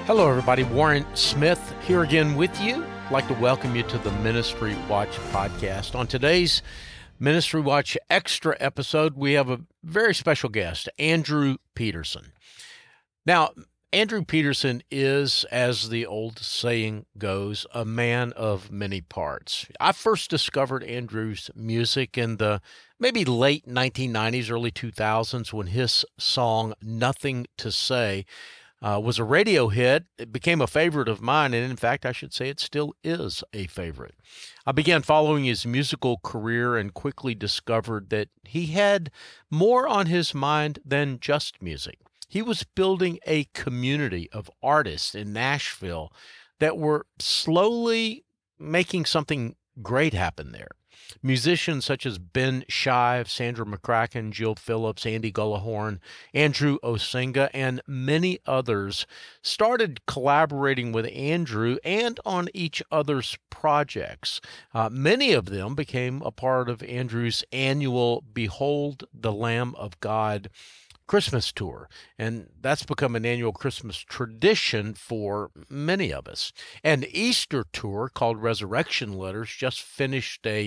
Hello, everybody. Warren Smith here again with you. I'd like to welcome you to the Ministry Watch podcast. On today's Ministry Watch Extra episode, we have a very special guest, Andrew Peterson. Now, Andrew Peterson is, as the old saying goes, a man of many parts. I first discovered Andrew's music in the maybe late 1990s, early 2000s, when his song, Nothing to Say, was a radio hit. It became a favorite of mine, and in fact, I should say it still is a favorite. I began following his musical career and quickly discovered that he had more on his mind than just music. He was building a community of artists in Nashville that were slowly making something great happen there. Musicians such as Ben Shive, Sandra McCracken, Jill Phillips, Andy Gullahorn, Andrew Osenga, and many others started collaborating with Andrew and on each other's projects. Many of them became a part of Andrew's annual Behold the Lamb of God Christmas tour, and that's become an annual Christmas tradition for many of us. An Easter tour called Resurrection Letters just finished a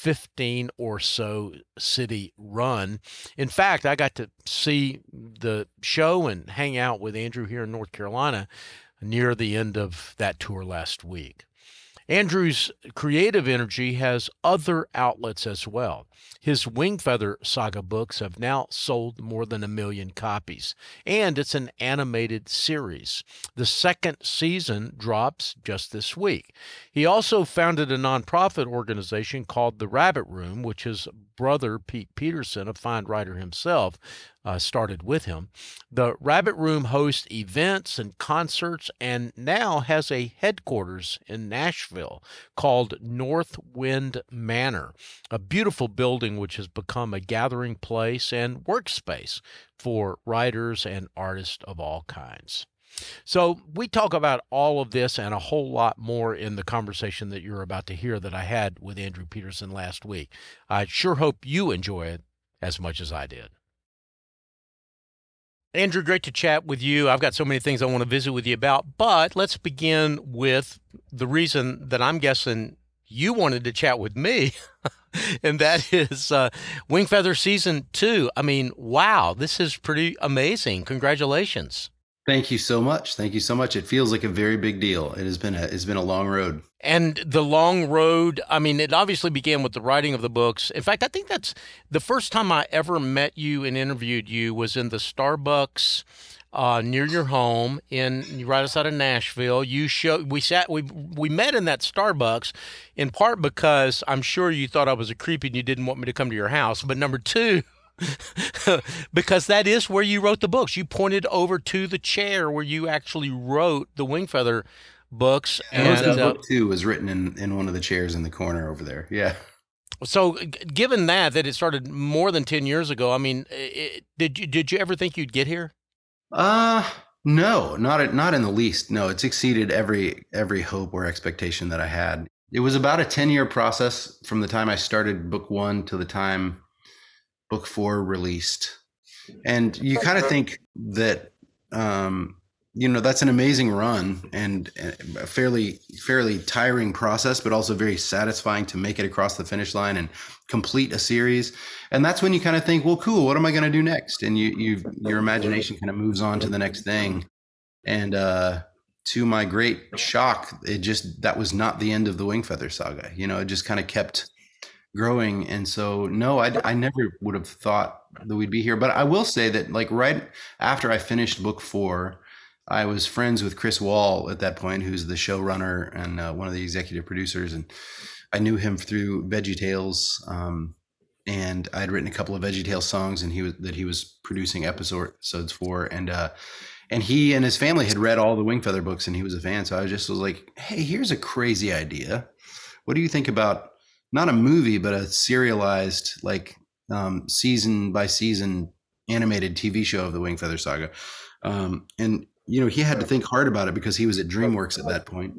15 or so city run. In fact, I got to see the show and hang out with Andrew here in North Carolina near the end of that tour last week. Andrew's creative energy has other outlets as well. His Wingfeather Saga books have now sold more than 1 million copies, and it's an animated series. The second season drops just this week. He also founded a nonprofit organization called The Rabbit Room, which his brother, Pete Peterson, a fine writer himself, started with him. The Rabbit Room hosts events and concerts and now has a headquarters in Nashville called North Wind Manor, a beautiful building which has become a gathering place and workspace for writers and artists of all kinds. So we talk about all of this and a whole lot more in the conversation that you're about to hear that I had with Andrew Peterson last week. I sure hope you enjoy it as much as I did. Andrew, great to chat with you. I've got so many things I want to visit with you about, but let's begin with the reason that I'm guessing you wanted to chat with me, and that is Wingfeather Season 2. I mean, wow, this is pretty amazing. Congratulations. Thank you so much. Thank you so much. It feels like a very big deal. It's been a long road. And the long road, I mean, it obviously began with the writing of the books. In fact, I think that's the first time I ever met you and interviewed you was in the Starbucks near your home right outside of Nashville. We met in that Starbucks in part because I'm sure you thought I was a creep and you didn't want me to come to your house. But number two, because that is where you wrote the books. You pointed over to the chair where you actually wrote the Wingfeather books. And book 2 was written in one of the chairs in the corner over there. Yeah. So given that it started more than 10 years ago, I mean, did you ever think you'd get here? No, not in the least. No, it's exceeded every hope or expectation that I had. It was about a 10-year process from the time I started book 1 to the time book 4 released. And you kind of think that, that's an amazing run and a fairly tiring process, but also very satisfying to make it across the finish line and complete a series. And that's when you kind of think, well, cool, what am I going to do next? And your imagination kind of moves on to the next thing. And to my great shock, that was not the end of the Wingfeather saga. It just kind of kept growing. And so, no, I never would have thought that we'd be here. But I will say that, like, right after I finished book 4, I was friends with Chris Wall at that point, who's the showrunner and one of the executive producers. And I knew him through VeggieTales. And I had written a couple of VeggieTales songs and he was producing episodes for. And he and his family had read all the Wingfeather books and he was a fan. So I was like, hey, here's a crazy idea. What do you think about not a movie, but a serialized, like, season by season animated TV show of the Wingfeather saga? And he had to think hard about it because he was at DreamWorks at that point.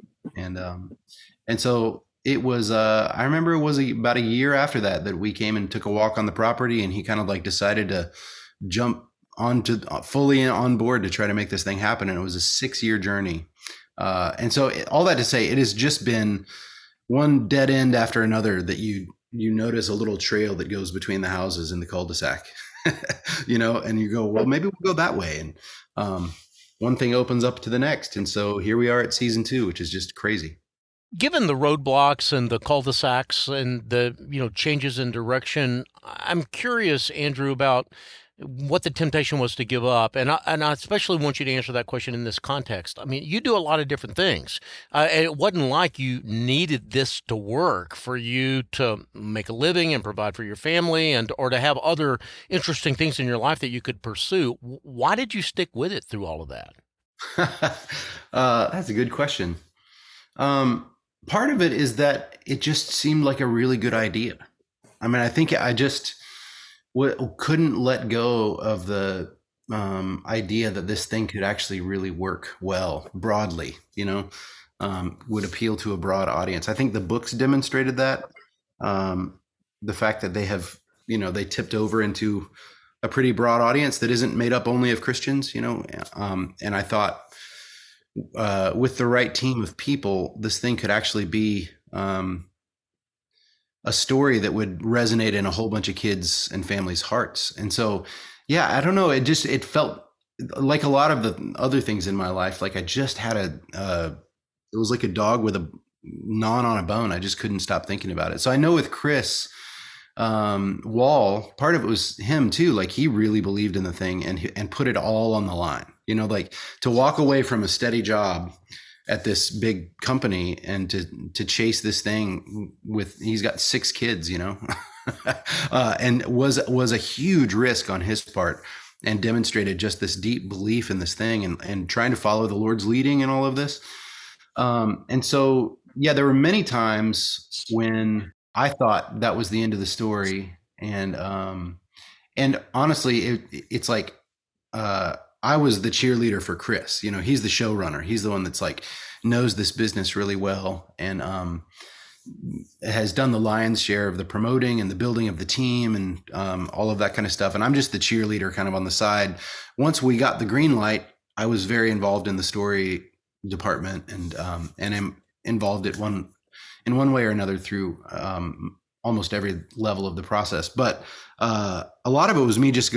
And so it was, I remember it was about a year after that we came and took a walk on the property and he kind of like decided to jump fully on board to try to make this thing happen. And it was a 6-year journey. And so all that to say, it has just been one dead end after another that you notice a little trail that goes between the houses in the cul-de-sac, and you go, well, maybe we'll go that way. And one thing opens up to the next. And so here we are at season 2, which is just crazy. Given the roadblocks and the cul-de-sacs and the changes in direction, I'm curious, Andrew, about what the temptation was to give up. And I especially want you to answer that question in this context. I mean, you do a lot of different things. And it wasn't like you needed this to work for you to make a living and provide for your family or to have other interesting things in your life that you could pursue. Why did you stick with it through all of that? That's a good question. Part of it is that it just seemed like a really good idea. I mean, I think I just couldn't let go of the idea that this thing could actually really work well broadly, would appeal to a broad audience. I think the books demonstrated that. The fact that they have, they tipped over into a pretty broad audience that isn't made up only of Christians, and I thought with the right team of people, this thing could actually be a story that would resonate in a whole bunch of kids and families' hearts. And so, yeah, I don't know. It felt like a lot of the other things in my life. Like I just had it was like a dog with a gnawing on a bone. I just couldn't stop thinking about it. So I know with Chris Wall, part of it was him too. Like he really believed in the thing and put it all on the line, like to walk away from a steady job at this big company and to chase this thing he's got 6 kids, and was a huge risk on his part, and demonstrated just this deep belief in this thing and trying to follow the Lord's leading in all of this. And so, yeah, there were many times when I thought that was the end of the story. And honestly, it's like, I was the cheerleader for Chris. He's the showrunner. He's the one that's like knows this business really well and has done the lion's share of the promoting and the building of the team and all of that kind of stuff. And I'm just the cheerleader kind of on the side. Once we got the green light, I was very involved in the story department and am involved in one way or another through almost every level of the process. But a lot of it was me just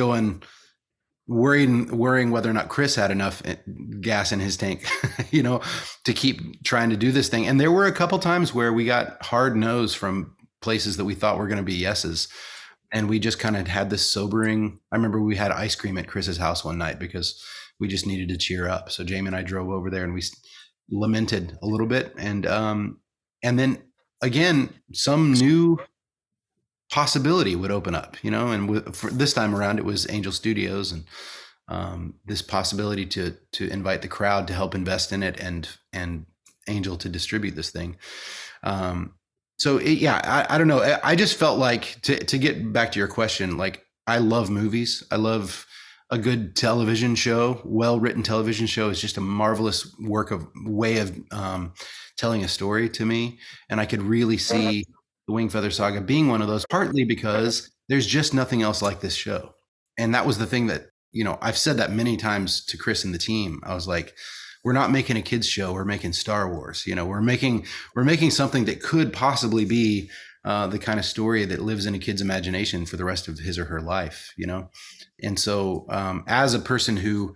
worrying whether or not Chris had enough gas in his tank, to keep trying to do this thing. And there were a couple times where we got hard no's from places that we thought were going to be yeses. And we just kind of had this sobering. I remember we had ice cream at Chris's house one night because we just needed to cheer up. So Jamie and I drove over there and we lamented a little bit. And then again, some new possibility would open up, and for this time around, it was Angel Studios and this possibility to invite the crowd to help invest in it and Angel to distribute this thing. So I don't know. I just felt like to get back to your question, like I love movies. I love a good television show. Well-written television show is just a marvelous way of telling a story to me. And I could really see the Wingfeather Saga being one of those, partly because there's just nothing else like this show. And that was the thing that, I've said that many times to Chris and the team. I was like, we're not making a kids show. We're making Star Wars. We're making something that could possibly be the kind of story that lives in a kid's imagination for the rest of his or her life, And so as a person who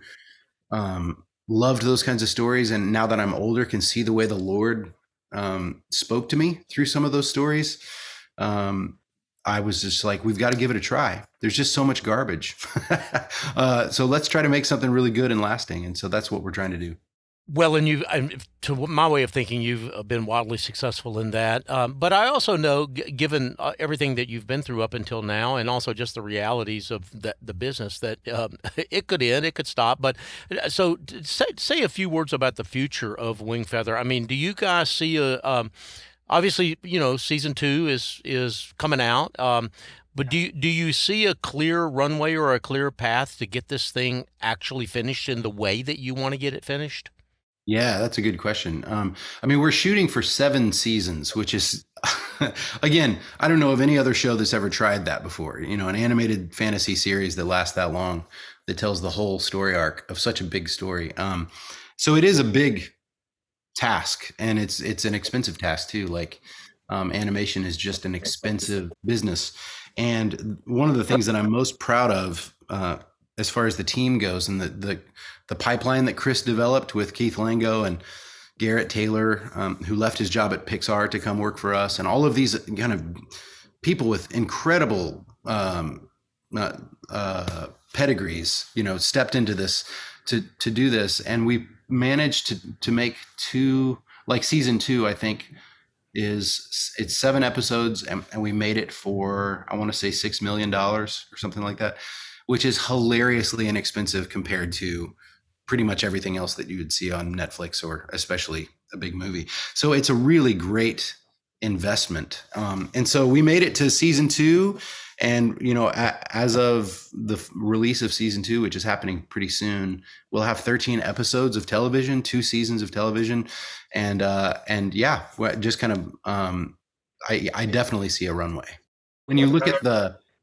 loved those kinds of stories, and now that I'm older, can see the way the Lord spoke to me through some of those stories. I was just like, we've got to give it a try. There's just so much garbage. So let's try to make something really good and lasting. And so that's what we're trying to do. Well, and to my way of thinking, you've been wildly successful in that. But I also know, given everything that you've been through up until now, and also just the realities of the business, that it could end, it could stop. But so say a few words about the future of Wingfeather. I mean, do you guys see obviously, season 2 is coming out. But do you see a clear runway or a clear path to get this thing actually finished in the way that you want to get it finished? Yeah, that's a good question. I mean, we're shooting for 7 seasons, which is, again, I don't know of any other show that's ever tried that before. An animated fantasy series that lasts that long. that tells the whole story arc of such a big story. So it is a big task, and it's an expensive task too. Like animation is just an expensive business. And one of the things that I'm most proud of, as far as the team goes, and the pipeline that Chris developed with Keith Lango and Garrett Taylor, who left his job at Pixar to come work for us, and all of these kind of people with incredible pedigrees, stepped into this to do this, and we managed to make season 2, I think it's 7 episodes, and we made it for, I want to say $6 million or something like that, which is hilariously inexpensive compared to pretty much everything else that you would see on Netflix, or especially a big movie. So it's a really great investment. And so we made it to season 2, and as of the release of season 2, which is happening pretty soon, we'll have 13 episodes of television, 2 seasons of television, and yeah, just kind of I definitely see a runway. When you look at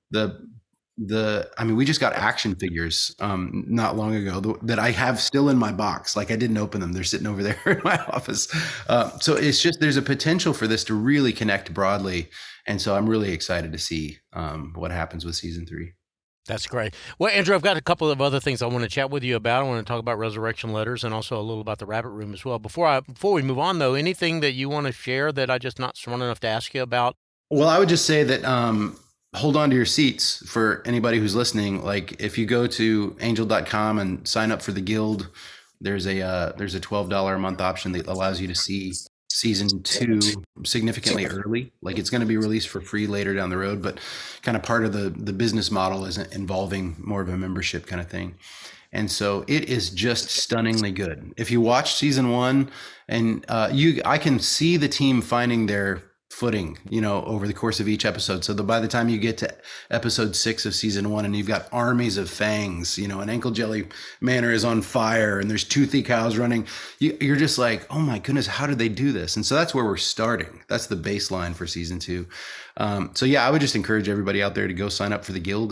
I mean, we just got action figures not long ago that I have still in my box. Like, I didn't open them; they're sitting over there in my office. So it's just, there's a potential for this to really connect broadly, and so I'm really excited to see what happens with season 3. That's great. Well, Andrew, I've got a couple of other things I want to chat with you about. I want to talk about Resurrection Letters, and also a little about the Rabbit Room as well. Before we move on, though, anything that you want to share that I just not smart enough to ask you about? Well, I would just say that hold on to your seats for anybody who's listening. Like, if you go to angel.com and sign up for the Guild, there's a $12 a month option that allows you to see season 2 significantly early. Like, it's going to be released for free later down the road, but kind of part of the business model is involving more of a membership kind of thing. And so it is just stunningly good. If you watch season 1, and I can see the team finding their footing, over the course of each episode. So by the time you get to episode 6 of season 1, and you've got armies of fangs, and Ankle Jelly Manor is on fire, and there's toothy cows running, you're just like, oh my goodness, how did they do this? And so that's where we're starting. That's the baseline for season 2. So yeah, I would just encourage everybody out there to go sign up for the Guild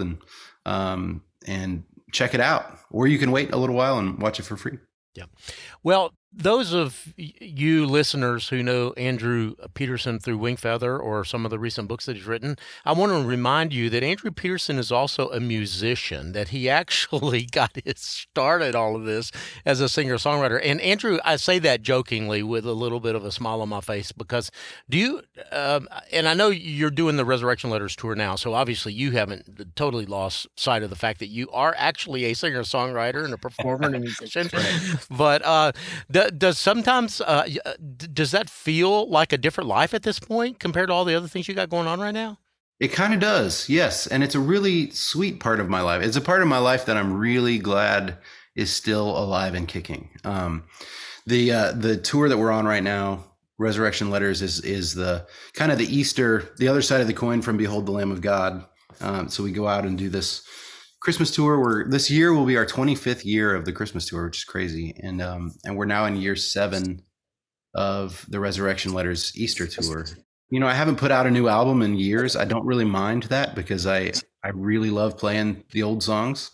and check it out, or you can wait a little while and watch it for free. Yeah. Well, those of you listeners who know Andrew Peterson through Wingfeather or some of the recent books that he's written, I want to remind you that Andrew Peterson is also a musician, that he actually got his start at all of this as a singer-songwriter. And Andrew, I say that jokingly with a little bit of a smile on my face, because and I know you're doing the Resurrection Letters tour now, so obviously you haven't totally lost sight of the fact that you are actually a singer-songwriter and a performer and a musician. But does sometimes does that feel like a different life at this point compared to all the other things you got going on right now? It kind of does, yes. And it's a really sweet part of my life. It's a part of my life that I'm really glad is still alive and kicking. The tour that we're on right now, Resurrection Letters, is the kind of the other side of the coin from Behold the Lamb of God. So we go out and do this Christmas tour. This year will be our 25th year of the Christmas tour, which is crazy. And we're now in year 7 of the Resurrection Letters Easter tour. I haven't put out a new album in years. I don't really mind that, because I really love playing the old songs.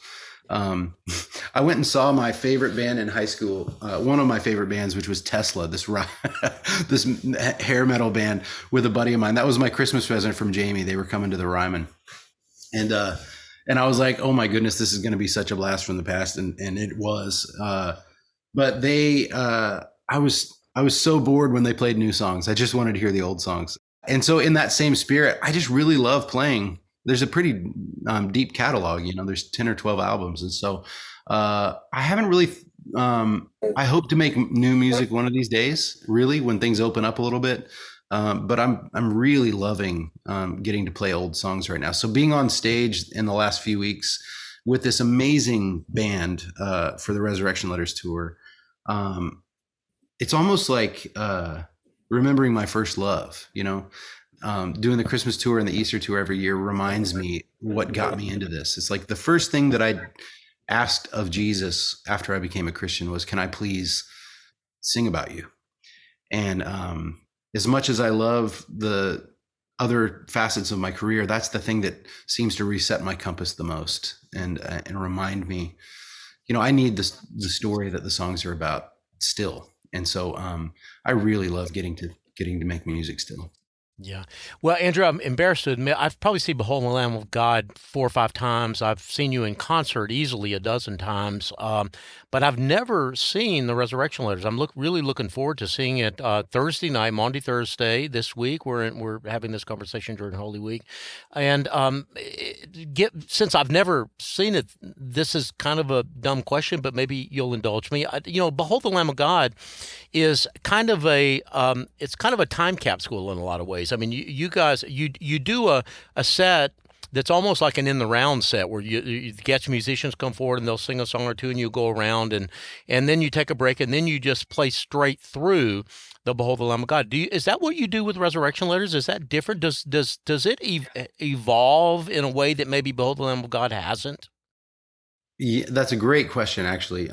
I went and saw my favorite band in high school, one of my favorite bands, which was Tesla, this hair metal band, with a buddy of mine. That was my Christmas present from Jamie. They were coming to the Ryman. And I was like, oh my goodness, this is going to be such a blast from the past. And it was, but I was so bored when they played new songs. I just wanted to hear the old songs. And so in that same spirit, I just really love playing. There's a pretty deep catalog, there's 10 or 12 albums. And so I haven't really, I hope to make new music one of these days, really, when things open up a little bit. But I'm really loving getting to play old songs right now. So being on stage in the last few weeks with this amazing band for the Resurrection Letters tour, it's almost like remembering my first love. Doing the Christmas tour and the Easter tour every year reminds me what got me into this. It's like the first thing that I asked of Jesus after I became a Christian was, can I please sing about you? And as much as I love the other facets of my career, that's the thing that seems to reset my compass the most and remind me, I need the story that the songs are about still. And so I really love getting to make music still. Yeah. Well, Andrew, I'm embarrassed to admit I've probably seen Behold the Lamb of God 4 or 5 times. I've seen you in concert easily a dozen times, but I've never seen the Resurrection Letters. I'm really looking forward to seeing it Thursday night, Maundy Thursday this week. We're having this conversation during Holy Week, and since I've never seen it, this is kind of a dumb question, but maybe you'll indulge me. Behold the Lamb of God is kind of it's kind of a time capsule in a lot of ways. I mean, you guys, you do a set that's almost like an in the round set where you get musicians come forward and they'll sing a song or two and you go around and then you take a break and then you just play straight through the Behold the Lamb of God. Is that what you do with Resurrection Letters? Is that different? Does it evolve in a way that maybe Behold the Lamb of God hasn't? Yeah, that's a great question, actually.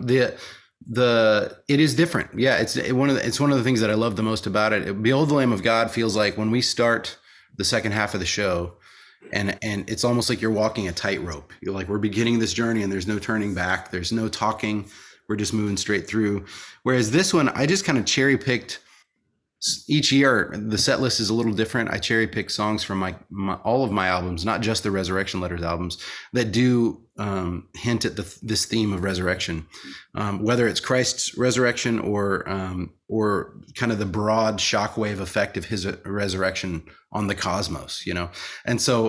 It is different. Yeah, it's one of the things that I love the most about it. Behold the Lamb of God feels like when we start the second half of the show, and it's almost like you're walking a tightrope. You're like, we're beginning this journey and there's no turning back. There's no talking. We're just moving straight through. Whereas this one, I just kind of cherry picked. Each year, the set list is a little different. I cherry pick songs from all of my albums, not just the Resurrection Letters albums, that do hint at this theme of resurrection, whether it's Christ's resurrection or kind of the broad shockwave effect of his resurrection on the cosmos, And so,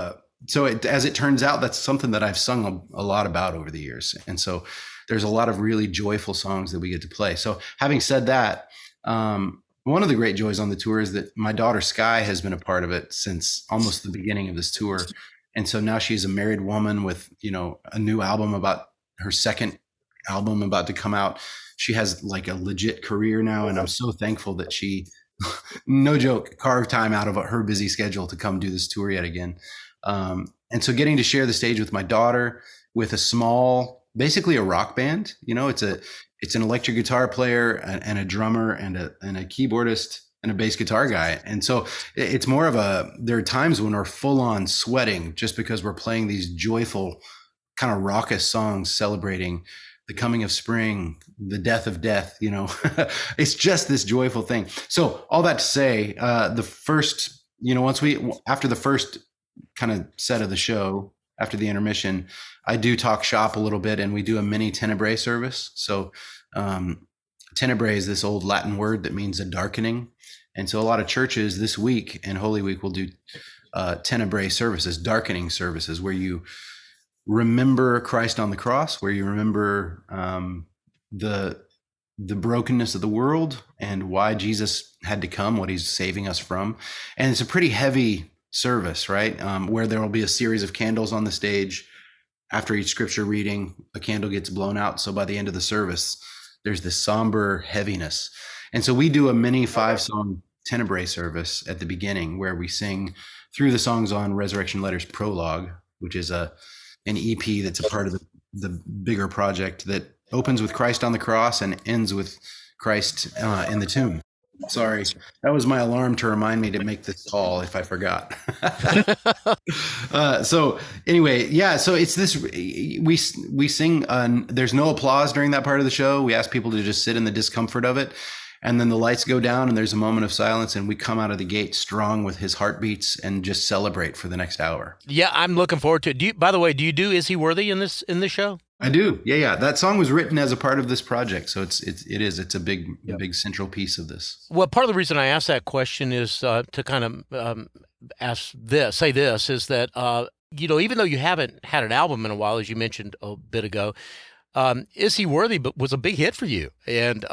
as it turns out, that's something that I've sung a lot about over the years. And so there's a lot of really joyful songs that we get to play. So having said that, one of the great joys on the tour is that my daughter Sky has been a part of it since almost the beginning of this tour. And so now she's a married woman with, a new album about her second album about to come out. She has like a legit career now. And I'm so thankful that she, no joke, carved time out of her busy schedule to come do this tour yet again. And so getting to share the stage with my daughter with a small, basically a rock band, it's an electric guitar player and a drummer and a keyboardist and a bass guitar guy. And so it's more of there are times when we're full on sweating just because we're playing these joyful kind of raucous songs celebrating the coming of spring, the death of death, it's just this joyful thing. So all that to say, the first, after the first kind of set of the show, after the intermission, I do talk shop a little bit and we do a mini Tenebrae service. So Tenebrae is this old Latin word that means a darkening. And so a lot of churches this week and Holy Week will do Tenebrae services, darkening services, where you remember Christ on the cross, where you remember the brokenness of the world and why Jesus had to come, what he's saving us from. And it's a pretty heavy service, right? Where there will be a series of candles on the stage. After each scripture reading, a candle gets blown out. So by the end of the service, there's this somber heaviness. And so we do a mini 5-song Tenebrae service at the beginning where we sing through the songs on Resurrection Letters Prologue, which is an EP that's a part of the bigger project that opens with Christ on the cross and ends with Christ in the tomb. Sorry, that was my alarm to remind me to make this call if I forgot. So anyway, yeah, so it's this, we sing, there's no applause during that part of the show. We ask people to just sit in the discomfort of it. And then the lights go down and there's a moment of silence and we come out of the gate strong with his heartbeats and just celebrate for the next hour. Yeah, I'm looking forward to it. By the way, do you do Is He Worthy in this show? I do. Yeah. That song was written as a part of this project. So it's a big central piece of this. Well, part of the reason I asked that question is to kind of say this is that, even though you haven't had an album in a while, as you mentioned a bit ago, Is He Worthy was a big hit for you. And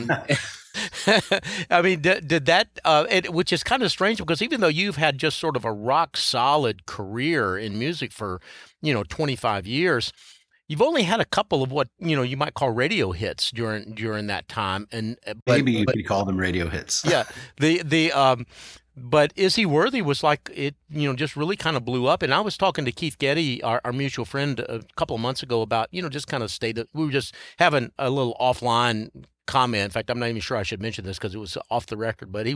I mean, did that, which is kind of strange because even though you've had just sort of a rock solid career in music for, 25 years, you've only had a couple of what, you might call radio hits during that time. And maybe you could call them radio hits. Yeah. But Is He Worthy was like it, just really kind of blew up. And I was talking to Keith Getty, our mutual friend, a couple of months ago about, just kind of we were just having a little offline comment. In fact, I'm not even sure I should mention this because it was off the record, but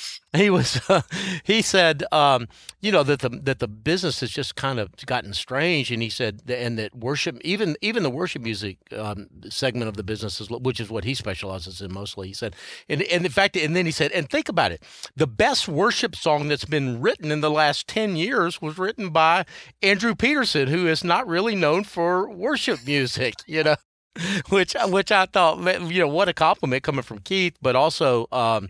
he said, that the business has just kind of gotten strange. And he said, and that worship, even the worship music segment of the business, which is what he specializes in mostly, he said, and in fact, and then he said, and think about it, the best worship song that's been written in the last 10 years was written by Andrew Peterson, who is not really known for worship music, which I thought, what a compliment coming from Keith, but also,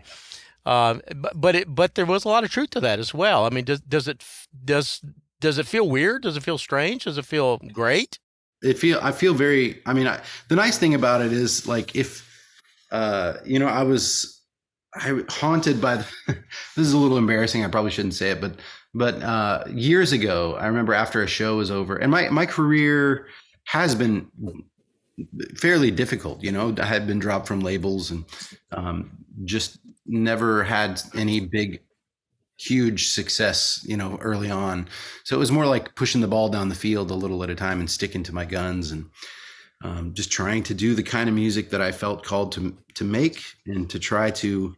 but there was a lot of truth to that as well. I mean, does it feel weird? Does it feel strange? Does it feel great? I feel very, the nice thing about it is like, if, I haunted by, this is a little embarrassing. I probably shouldn't say it, but years ago, I remember after a show was over, and my career has been fairly difficult. I had been dropped from labels and just never had any big, huge success, early on. So it was more like pushing the ball down the field a little at a time and sticking to my guns, and just trying to do the kind of music that I felt called to make, and to try to,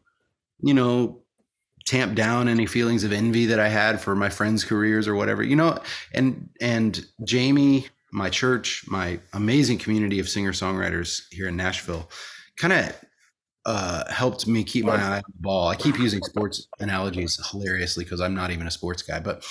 tamp down any feelings of envy that I had for my friends' careers or whatever, and Jamie, my church, my amazing community of singer-songwriters here in Nashville, kind of helped me keep my eye on the ball. I keep using sports analogies hilariously because I'm not even a sports guy, but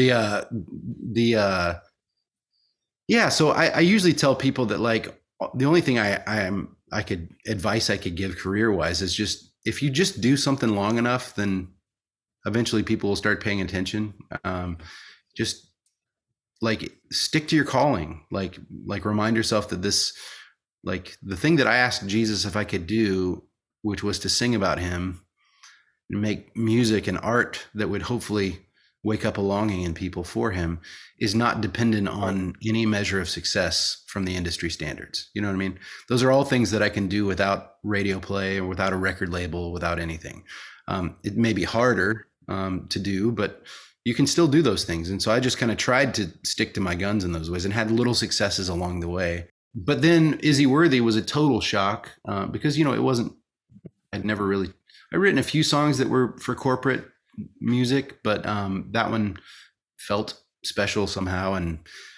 so I usually tell people that, like, the only thing I could give career-wise is just, if you just do something long enough, then eventually people will start paying attention. Just like, stick to your calling, like remind yourself that this, like, the thing that I asked Jesus if I could do, which was to sing about him and make music and art that would hopefully wake up a longing in people for him, is not dependent on any measure of success from the industry standards. You know what I mean? Those are all things that I can do without radio play or without a record label, without anything. It may be harder to do, but you can still do those things. And so I just kind of tried to stick to my guns in those ways and had little successes along the way. But then Is He Worthy was a total shock because, it wasn't, I'd written a few songs that were for corporate music, but that one felt special somehow. And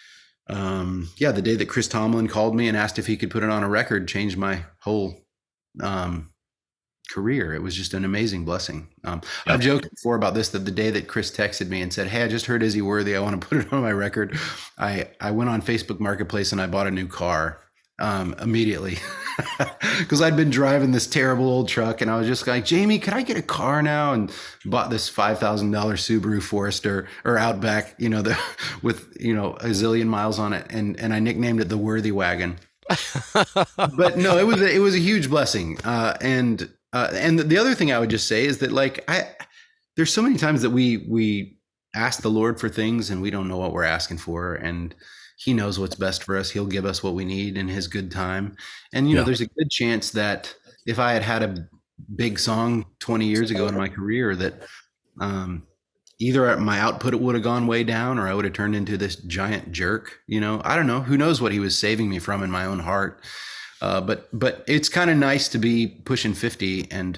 the day that Chris Tomlin called me and asked if he could put it on a record changed my whole career. It was just an amazing blessing. I've joked before about this, that the day that Chris texted me and said, "Hey, I just heard Is He Worthy, I want to put it on my record," I went on Facebook Marketplace and I bought a new car immediately because I'd been driving this terrible old truck, and I was just like, "Jamie, could I get a car now?" And bought this $5,000 Subaru Forester or Outback, with a zillion miles on it, and I nicknamed it the Worthy Wagon. But no, it was a huge blessing. And the other thing I would just say is that, like, there's so many times that we ask the Lord for things and we don't know what we're asking for, and he knows what's best for us. He'll give us what we need in his good time. And, there's a good chance that if I had a big song 20 years ago in my career, that either my output would have gone way down, or I would have turned into this giant jerk. I don't know. Who knows what he was saving me from in my own heart. But it's kind of nice to be pushing 50 and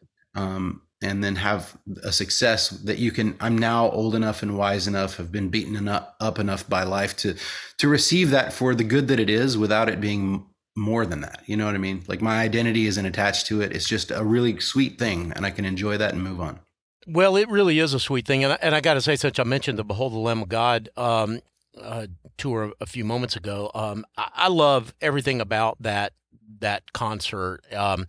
then have a success that I'm now old enough and wise enough, have been beaten up enough by life to receive that for the good that it is, without it being more than that. You know what I mean? Like, my identity isn't attached to it. It's just a really sweet thing, and I can enjoy that and move on. Well, it really is a sweet thing. And I got to say, since I mentioned the Behold the Lamb of God tour a few moments ago, I love everything about that concert.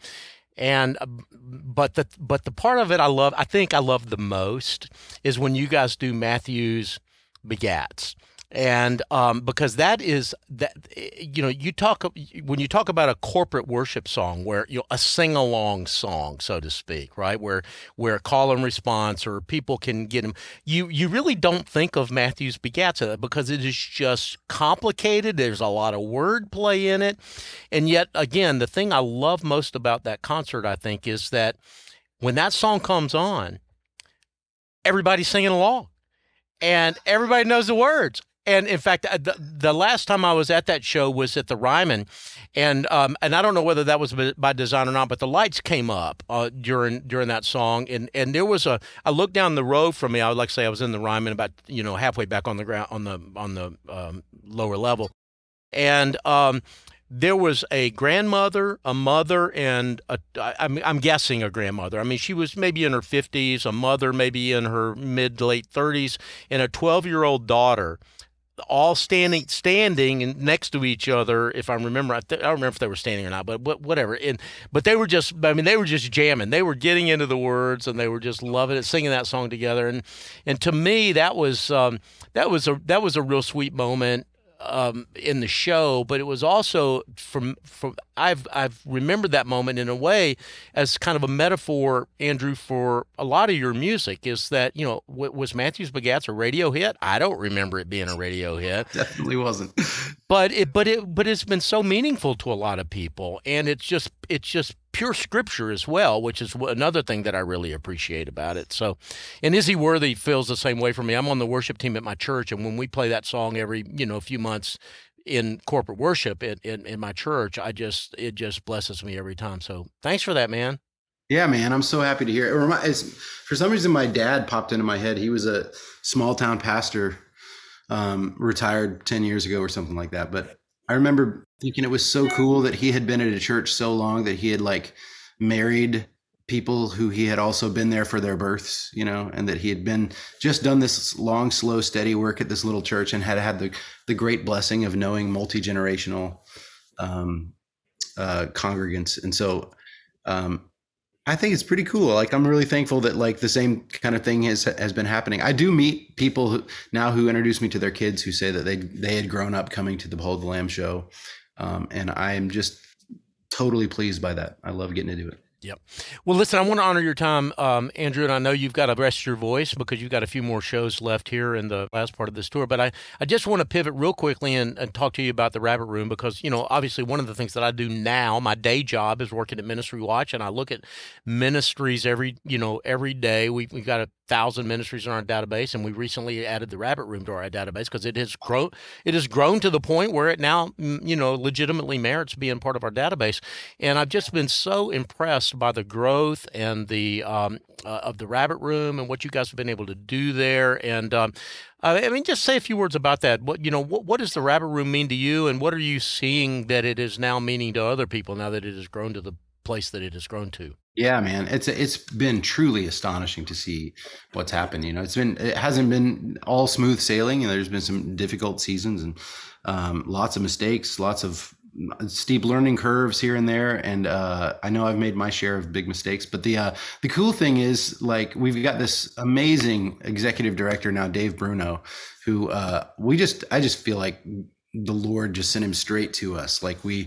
But the part of it I think I love the most is when you guys do Matthew's Begats. And because that is that, when you talk about a corporate worship song, where a sing along song, so to speak, right, where call and response, or people can get them, you really don't think of Matthew's Begats because it is just complicated. There's a lot of wordplay in it, and yet again, the thing I love most about that concert, I think, is that when that song comes on, everybody's singing along, and everybody knows the words. And in fact, the last time I was at that show was at the Ryman, and I don't know whether that was by design or not, but the lights came up during that song, and there was I looked down the road from me. I would like to say I was in the Ryman about halfway back on the ground on the lower level, and there was a grandmother, a mother, and I'm guessing a grandmother. I mean, she was maybe in her 50s, a mother maybe in her mid to late 30s, and a 12-year-old daughter, all standing and next to each other. If I remember, I don't remember if they were standing or not, but whatever. But they were just, I mean, they were just jamming. They were getting into the words, and they were just loving it, singing that song together. And to me, that was a real sweet moment in the show, but it was also from I've remembered that moment in a way as kind of a metaphor, Andrew, for a lot of your music. Is that was Matthews Begats a radio hit? I don't remember it being a radio hit. Definitely wasn't. But it's been so meaningful to a lot of people, and it's just pure scripture as well, which is another thing that I really appreciate about it. So, and Izzy Worthy feels the same way for me. I'm on the worship team at my church, and when we play that song every few months in corporate worship in my church, it just blesses me every time. So thanks for that, man. Yeah, man, I'm so happy to hear it. For some reason, my dad popped into my head. He was a small town pastor, retired 10 years ago or something like that. But I remember thinking it was so cool that he had been at a church so long that he had like married people who he had also been there for their births, and that he had just done this long, slow, steady work at this little church and had the great blessing of knowing multi-generational congregants. And so I think it's pretty cool. Like, I'm really thankful that like the same kind of thing has been happening. I do meet people who introduce me to their kids who say that they had grown up coming to the Behold the Lamb show. And I am just totally pleased by that. I love getting to do it. Yep. Well, listen, I want to honor your time, Andrew, and I know you've got to rest your voice because you've got a few more shows left here in the last part of this tour. But I just want to pivot real quickly and talk to you about the Rabbit Room because, obviously one of the things that I do now, my day job is working at Ministry Watch, and I look at ministries every day. We've got 1,000 ministries in our database, and we recently added the Rabbit Room to our database because it has grown to the point where it now, legitimately merits being part of our database. And I've just been so impressed by the growth and the of the Rabbit Room and what you guys have been able to do there. And just say a few words about that. What does the Rabbit Room mean to you, and what are you seeing that it is now meaning to other people now that it has grown to the place that it has grown to? Yeah, man, it's been truly astonishing to see what's happened. It hasn't been all smooth sailing, and there's been some difficult seasons and lots of mistakes, lots of steep learning curves here and there. And I know I've made my share of big mistakes, but the cool thing is, like, we've got this amazing executive director now, Dave Bruno, who I just feel like the Lord just sent him straight to us. Like he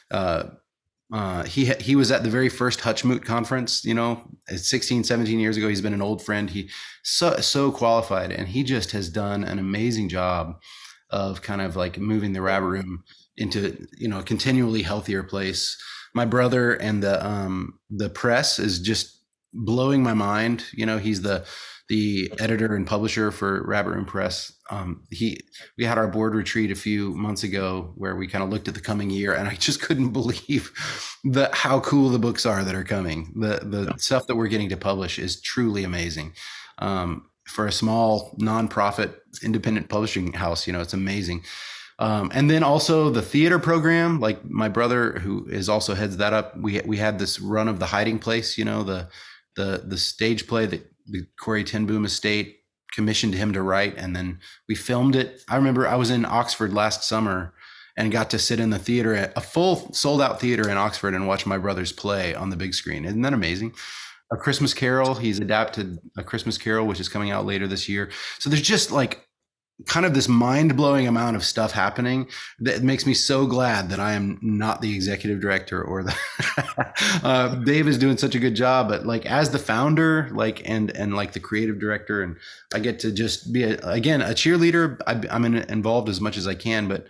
was at the very first Hutchmoot conference, 16, 17 years ago. He's been an old friend. He so qualified, and he just has done an amazing job of kind of like moving the Rabbit Room into, a continually healthier place. My brother and the press is just blowing my mind. He's the editor and publisher for Rabbit Room Press. We had our board retreat a few months ago where we kind of looked at the coming year, and I just couldn't believe how cool the books are that are coming. The stuff that we're getting to publish is truly amazing. For a small nonprofit independent publishing house, it's amazing. And then also the theater program, like my brother, who is also heads that up. We had this run of The Hiding Place, the stage play that the Corrie ten Boom estate commissioned him to write, and then we filmed it. I remember I was in Oxford last summer and got to sit in the theater at a full sold out theater in Oxford and watch my brother's play on the big screen. Isn't that amazing? A Christmas Carol. He's adapted A Christmas Carol, which is coming out later this year. So there's just like kind of this mind-blowing amount of stuff happening that makes me so glad that I am not the executive director or the Dave is doing such a good job, but like as the founder, like and like the creative director, and I get to just be a cheerleader. I'm involved as much as I can, but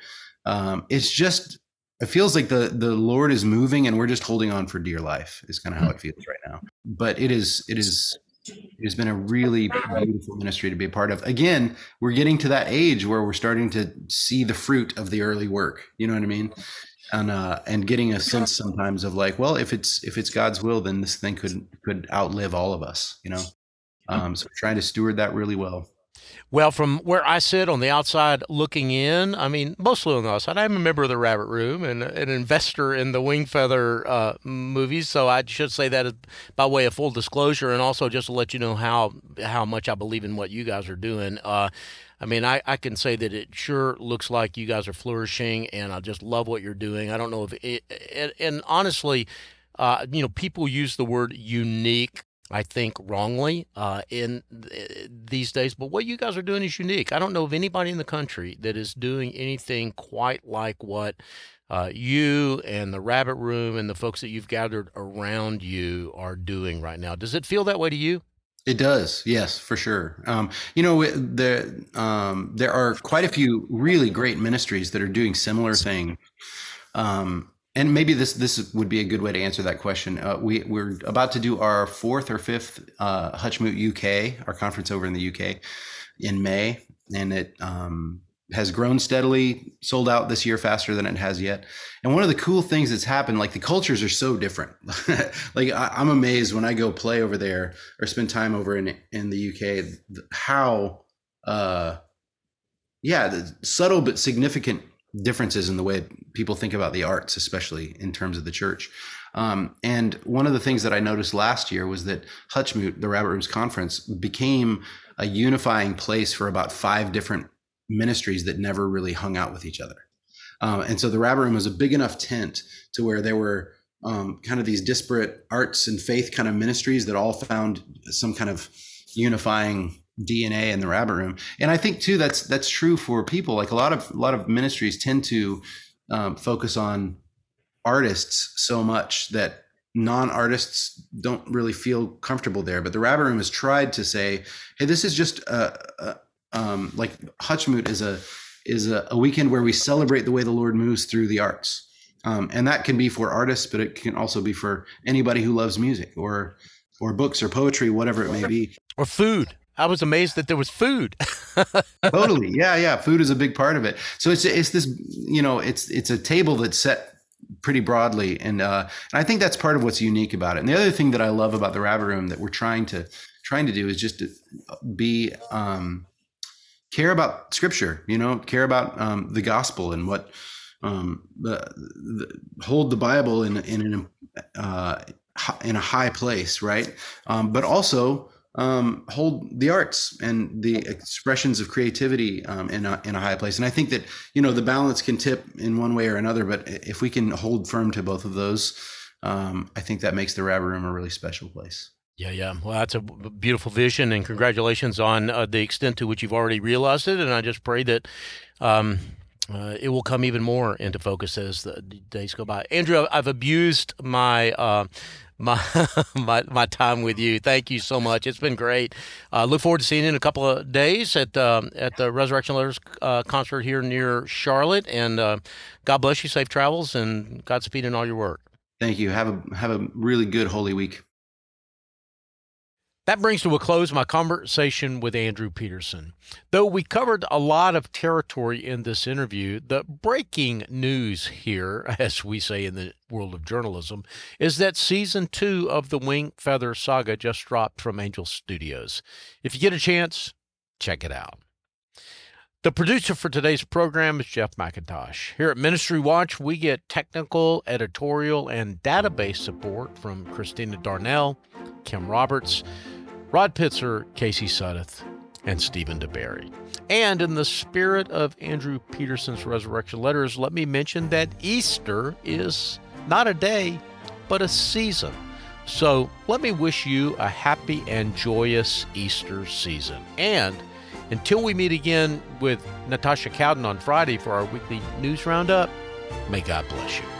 it feels like the Lord is moving and we're just holding on for dear life is kind of how it feels right now. But it is It's been a really beautiful ministry to be a part of. Again, we're getting to that age where we're starting to see the fruit of the early work. You know what I mean? And getting a sense sometimes of like, well, if it's God's will, then this thing could outlive all of us. So we're trying to steward that really well. Well, from where I sit on the outside looking in, I mean, mostly on the outside, I'm a member of the Rabbit Room and an investor in the Wingfeather movies. So I should say that by way of full disclosure, and also just to let you know how much I believe in what you guys are doing. I mean, I can say that it sure looks like you guys are flourishing, and I just love what you're doing. I don't know if it, and honestly, people use the word unique, I think, wrongly in these days. But what you guys are doing is unique. I don't know of anybody in the country that is doing anything quite like what you and the Rabbit Room and the folks that you've gathered around you are doing right now. Does it feel that way to you? It does, yes, for sure. There are quite a few really great ministries that are doing similar things. And maybe this would be a good way to answer that question. We're about to do our 4th or 5th Hutchmoot UK, our conference over in the UK, in May, and it has grown steadily, sold out this year faster than it has yet. And one of the cool things that's happened, like the cultures are so different. Like I'm amazed when I go play over there or spend time over in the UK, how the subtle but significant differences in the way people think about the arts, especially in terms of the church. And one of the things that I noticed last year was that Hutchmoot, the Rabbit Room's conference, became a unifying place for about 5 different ministries that never really hung out with each other. And so the Rabbit Room was a big enough tent to where there were kind of these disparate arts and faith kind of ministries that all found some kind of unifying DNA in the Rabbit Room. And I think too, that's true for people. Like a lot of ministries tend to focus on artists so much that non-artists don't really feel comfortable there. But the Rabbit Room has tried to say, hey, this is just like Hutchmoot is a weekend where we celebrate the way the Lord moves through the arts. And that can be for artists, but it can also be for anybody who loves music or books or poetry, whatever it may be. Or food. I was amazed that there was food. Totally. Yeah. Food is a big part of it. So it's this, it's a table that's set pretty broadly. And I think that's part of what's unique about it. And the other thing that I love about the Rabbit Room that we're trying to do is just to be, care about scripture, care about the gospel and what, hold the Bible in a high place. Right. But also, hold the arts and the expressions of creativity in a high place. And I think that, the balance can tip in one way or another, but if we can hold firm to both of those, I think that makes the Rabbit Room a really special place. Yeah. Well, that's a beautiful vision, and congratulations on the extent to which you've already realized it. And I just pray that it will come even more into focus as the days go by. Andrew, I've abused my my time with you. Thank you so much. It's been great. Look forward to seeing you in a couple of days at the Resurrection Letters concert here near Charlotte. And God bless you. Safe travels and Godspeed in all your work. Thank you. Have a really good Holy Week. That brings to a close my conversation with Andrew Peterson. Though we covered a lot of territory in this interview, the breaking news here, as we say in the world of journalism, is that Season 2 of the Wingfeather saga just dropped from Angel Studios. If you get a chance, check it out. The producer for today's program is Jeff McIntosh. Here at Ministry Watch, we get technical, editorial, and database support from Christina Darnell, Kim Roberts, Rod Pitzer, Casey Suddeth, and Stephen DeBerry. And in the spirit of Andrew Peterson's Resurrection Letters, let me mention that Easter is not a day, but a season. So let me wish you a happy and joyous Easter season. And until we meet again with Natasha Cowden on Friday for our weekly news roundup, may God bless you.